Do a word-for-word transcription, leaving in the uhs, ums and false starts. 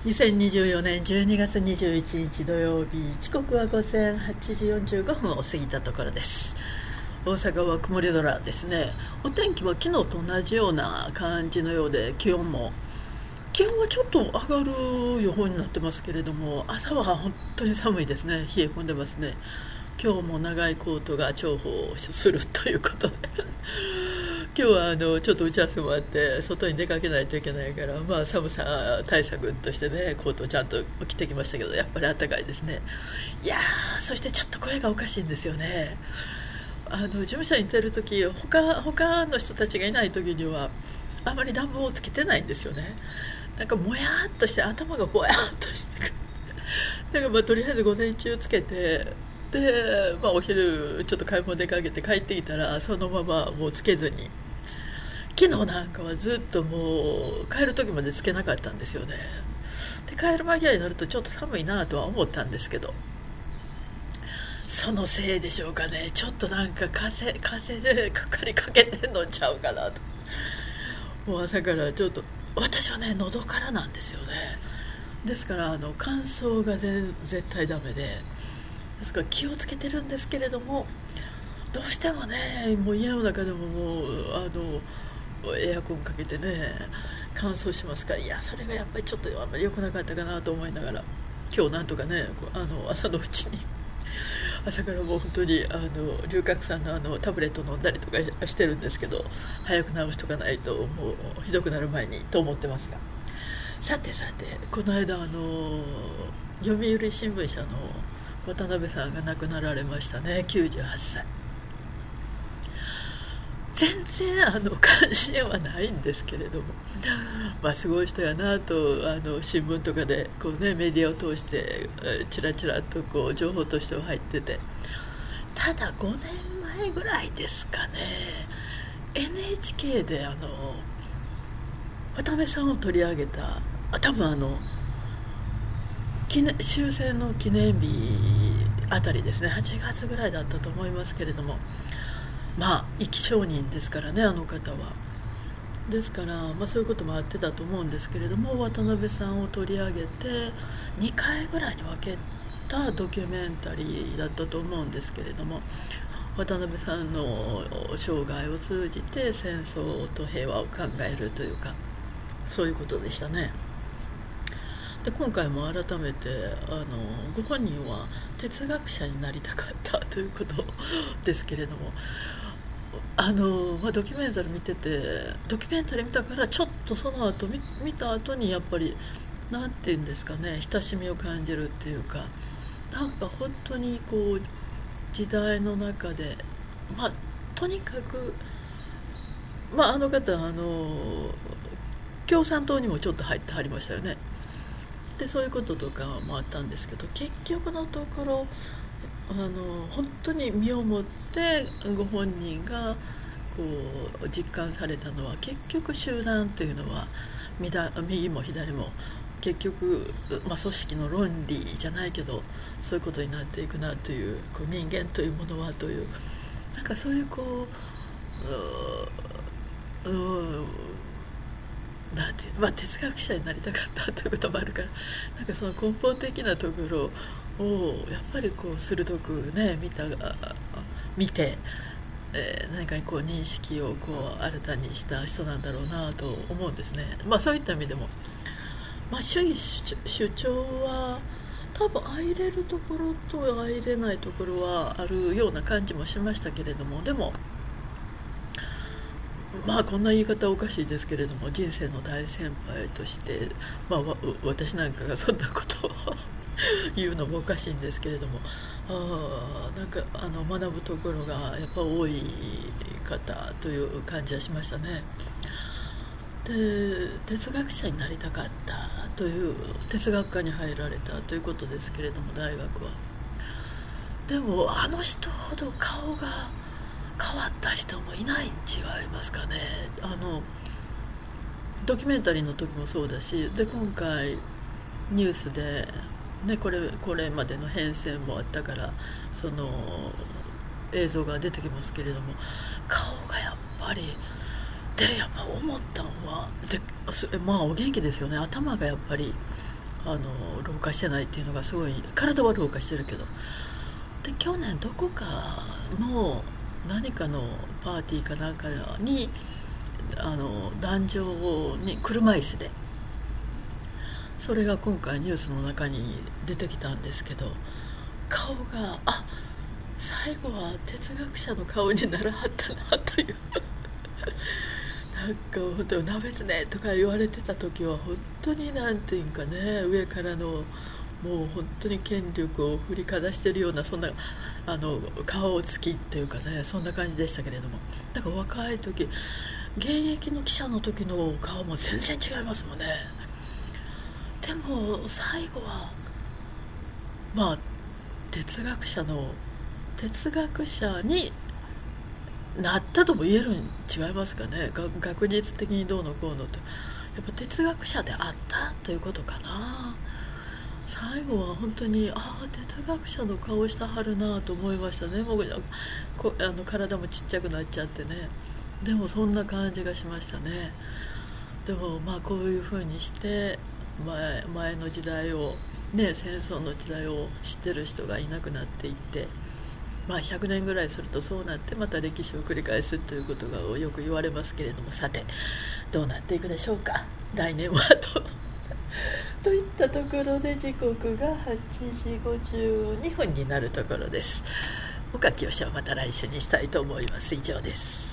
にせんにじゅうよねんじゅうにがつにじゅういちにち土曜日、時刻は午前はちじよんじゅうごふんを過ぎたところです。大阪は曇り空ですね。お天気は昨日と同じような感じのようで、気温も気温はちょっと上がる予報になってますけれども、朝は本当に寒いですね。冷え込んでますね。今日も長いコートが重宝するということで今日はあのちょっと打ち合わせもあって外に出かけないといけないから、まあ、寒さ対策としてね、コートをちゃんと着てきましたけど、やっぱり暖かいですね。いやー、そしてちょっと声がおかしいんですよね。あの事務所に出るとき、他他の人たちがいないときにはあまり暖房をつけてないんですよね。なんかもやーっとして頭がぼやーっとしてくる。だからまあとりあえず午前中つけて、で、まあ、お昼ちょっと買い物出かけて帰ってきたらそのままもうつけずに、昨日なんかはずっともう帰る時までつけなかったんですよね。で帰る間際になるとちょっと寒いなとは思ったんですけど、そのせいでしょうかね、ちょっとなんか風風でかかりかけてんのちゃうかなと。もう朝からちょっと、私はね喉からなんですよね。ですからあの乾燥が絶対ダメで、ですから気をつけてるんですけれども、どうしてもね、もう家の中でももうあのエアコンかけてね乾燥しますから、いやそれがやっぱりちょっとあんまり良くなかったかなと思いながら、今日なんとかねあの朝のうちに朝からもう本当にあの龍角散のあのタブレット飲んだりとかしてるんですけど、早く治しとかないともうひどくなる前にと思ってますが、さてさて、この間あの読売新聞社の渡辺さんが亡くなられましたね。きゅうじゅうはっさい。全然あの関心はないんですけれども、まあ、すごい人やなとあの新聞とかでこう、ね、メディアを通してちらちらとこう情報としては入ってて、ただごねんまえぐらいですかね、 エヌエイチケー であの渡辺さんを取り上げた、あ多分あの記念終戦の記念日あたりですね、はちがつぐらいだったと思いますけれども、まあ生き証人ですからね、あの方は。ですから、まあ、そういうこともあってたと思うんですけれども、渡辺さんを取り上げてにかいぐらいに分けたドキュメンタリーだったと思うんですけれども、渡辺さんの生涯を通じて戦争と平和を考えるというか、そういうことでしたね。で今回も改めてあのご本人は哲学者になりたかったということですけれども、あの、まあ、ドキュメンタリー見てて、ドキュメンタリー見たからちょっとその後 見, 見た後にやっぱりなんていうんですかね、親しみを感じるっていうか、なんか本当にこう時代の中で、まあとにかく、まあ、あの方あの共産党にもちょっと入ってはりましたよね。でそういうこととかもあったんですけど、結局のところあの本当に身をもってご本人がこう実感されたのは、結局集団というのは右も左も結局、まあ、組織の論理じゃないけどそういうことになっていくなという、こう人間というものはという、なんかそういうこうううなんていう、まあ、哲学者になりたかったということもあるから、なんかその根本的なところをやっぱりこう鋭くね見た見て、えー、何かにこう認識をこう新たにした人なんだろうなと思うんですね。まあそういった意味でも、まあ、主義主張は多分相入れるところと相入れないところはあるような感じもしましたけれども、でもまあこんな言い方おかしいですけれども、人生の大先輩として、まあ、私なんかがそんなことを言うのもおかしいんですけれども、あなんかあの学ぶところがやっぱ多い方という感じはしましたね。で哲学者になりたかったという、哲学科に入られたということですけれども、大学は。でもあの人ほど顔が変わった人もいないに違いますかね。あのドキュメンタリーの時もそうだし、で今回ニュースで、ね、これこれまでの変遷もあったからその映像が出てきますけれども、顔がやっぱりでやっぱ思ったのはで、まあお元気ですよね。頭がやっぱりああの老化してないっていうのがすごい。体は老化してるけど。で去年どこかの何かのパーティーかなんかにあの壇上に車椅子で、それが今回ニュースの中に出てきたんですけど、顔があ最後は哲学者の顔にならはったなというなんか本当に鍋つねとか言われてた時は本当になんていうかね、上からのもう本当に権力を振りかざしてるような、そんなあの顔つきっていうかね、そんな感じでしたけれども、なんか若い時現役の記者の時の顔も全然違いますもんね。でも最後はまあ哲学者の哲学者になったとも言えるに違いますかね。学術的にどうのこうのと、やっぱ哲学者であったということかな。最後は本当にああ哲学者の顔したはるなと思いましたね。もうこあの体もちっちゃくなっちゃってね。でもそんな感じがしましたね。でもまあこういうふうにして前, 前の時代をね、戦争の時代を知ってる人がいなくなっていって、まあ、ひゃくねんぐらいするとそうなってまた歴史を繰り返すということがよく言われますけれども、さてどうなっていくでしょうか、来年はとといったところで時刻がはちじごじゅうにふんになるところです。岡清はまた来週にしたいと思います。以上です。